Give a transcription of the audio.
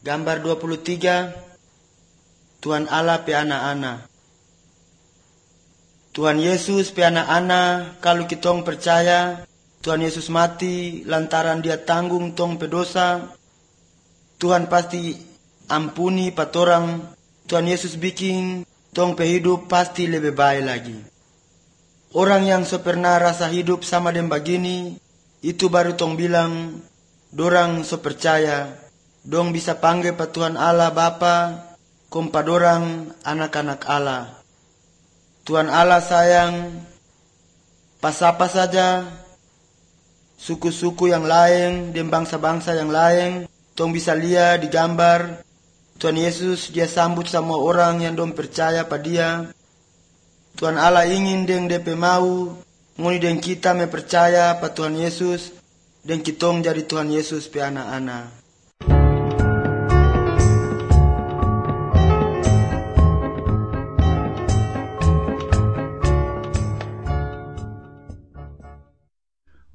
Gambar 23, Tuhan Allah pe anak-anak. Tuhan Yesus pe anak-anak, kalau kitong percaya Tuhan Yesus mati lantaran dia tanggung tong pe dosa, Tuhan pasti ampuni patorang. Tuhan Yesus bikin tong pe hidup pasti lebih baik lagi. Orang yang so pernah rasa hidup sama dem begini, itu baru tong bilang dorang so percaya, dong bisa panggil pa Tuhan Allah Bapa, kompa dorang anak-anak Allah. Tuhan Allah sayang pas apa saja suku-suku yang lain dan bangsa-bangsa yang lain, tong bisa lihat di gambar Tuhan Yesus dia sambut semua orang yang dong percaya pada dia. Tuhan Allah ingin deng DP mau ngoni deng kita me percaya pada Tuhan Yesus dan kitong jadi Tuhan Yesus pe anak-anak.